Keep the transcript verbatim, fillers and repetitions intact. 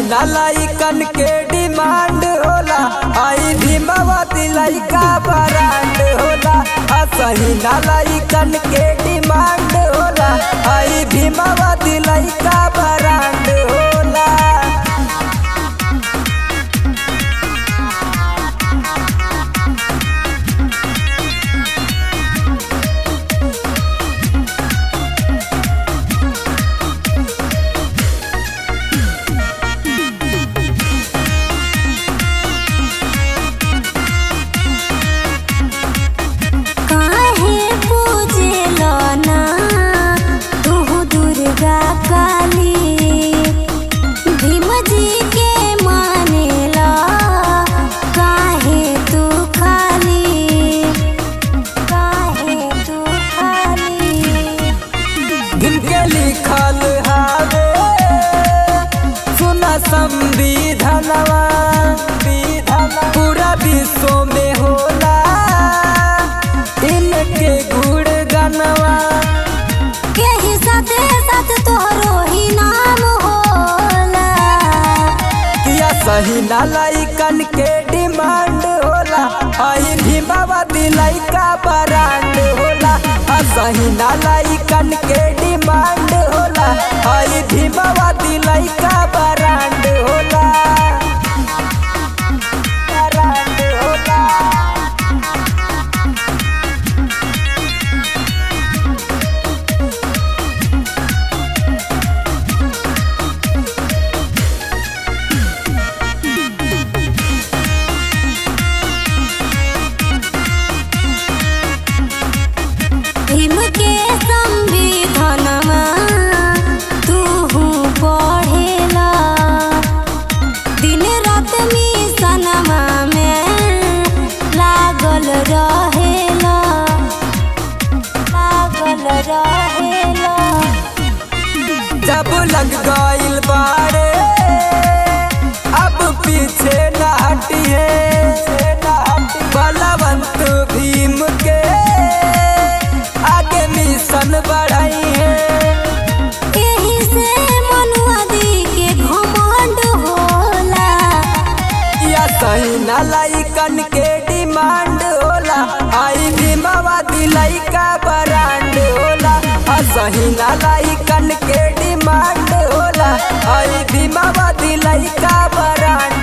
सहीना लाइकन के डिमांड होला, आई भीमावती लइका ब्रांड होला। सहीना लाइकन के डिमांड होला, आई भीमावती लइका ब्रांड होला। लिखल हावे सुना संविधानवा, पूरा विश्व में होला इनके गुणगानवा। के साथे साथ तोहरो ही नाम होला। या सहीना लाइकन के डिमांड होला, आई भीमावती लइका ब्रांड होला। सहीना लाइकन के डिमांड होला, आई भीमावती लइका ब्रांड होला। ब्रांड होला। भीम के संविधानमा तू पढ़ेला, दिन रात मिशनमा में लागल रहेला, लागल रहेला। जब लग गइल बारे अब पीछे न हटिए, बलवंत भीम के आगे मिशन बढ़ाई है। यही से मनुवादी के घमंड होला। या सहीना लाइकन के डिमांड होला, आई भीमावती लइका ब्रांड होला। सहीना लाइकन के डिमांड होला, आई भीमावती लइका ब्रांड